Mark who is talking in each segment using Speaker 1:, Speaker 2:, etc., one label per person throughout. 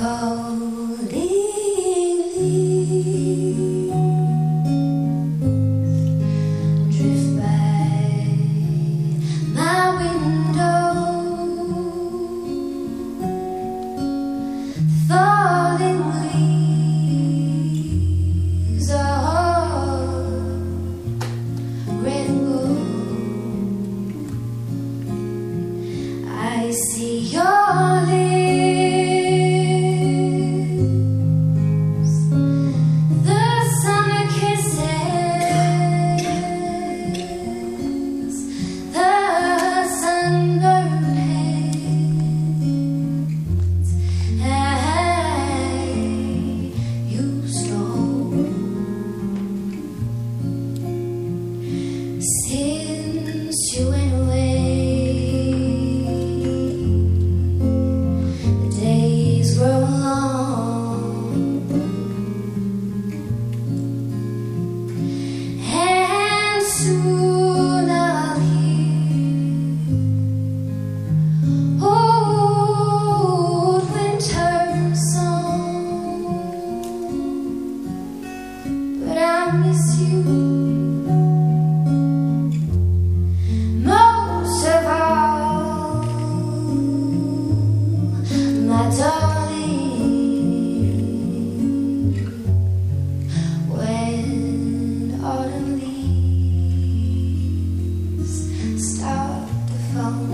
Speaker 1: falling leaves drift by my window. Falling leaves are red and gold. I see your lips, the summer kisses, the sunburned hands I used to hold. Since you went away, grow long, and soon I'll hear old winter song. But I miss you most of all, my darling. Autumn leaves start to fall.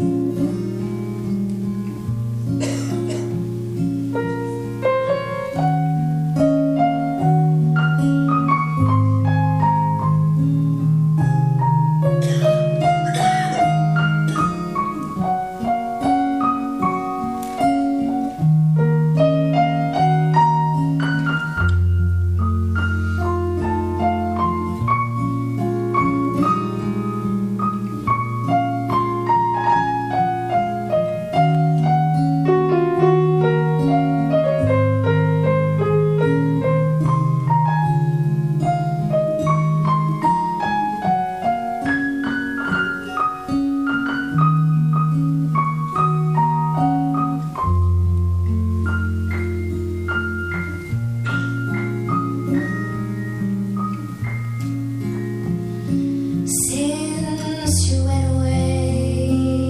Speaker 1: Since you went away,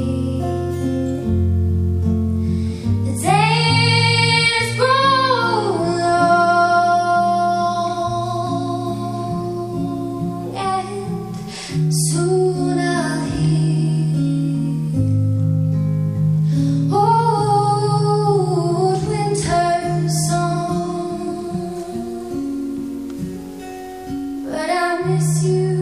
Speaker 1: the days grow long, and soon I'll hear old winter song. But I miss you